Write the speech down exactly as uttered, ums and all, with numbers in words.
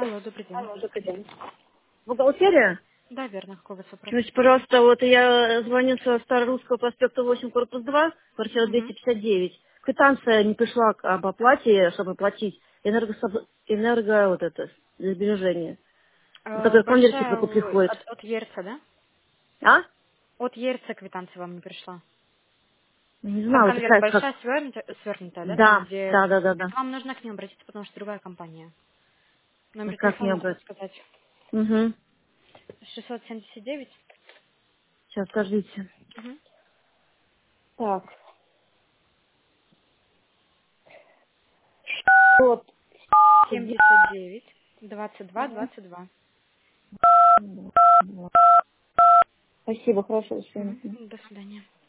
Алло, добрый день. Алло, добрый день. Бухгалтерия? Да, верно. Какой у вас вопрос? Скажите, пожалуйста, вот я звоню со Старорусского проспекта восемь, корпус два, квартира Угу. двести пятьдесят девять. Квитанция не пришла к- об оплате, чтобы платить энергособ... энерго, вот это, сбережение. Вот Э, такой конверсик большая только у- приходит. от, от Ерца, да? А? От Ерца квитанция вам не пришла. Не Там знаю, это конверт сайт как... большая, свернутая, свернутая, да, там, Да, где... да, да, да, да. Это вам нужно к ним обратиться, потому что другая компания. А Номер как мне телефона могу брать? сказать. Угу. шестьсот семьдесят девять. Сейчас, скажите. Угу. Так. Вот. семьдесят девять. двадцать два двадцать два. Спасибо, хорошего Угу. свидания. До свидания.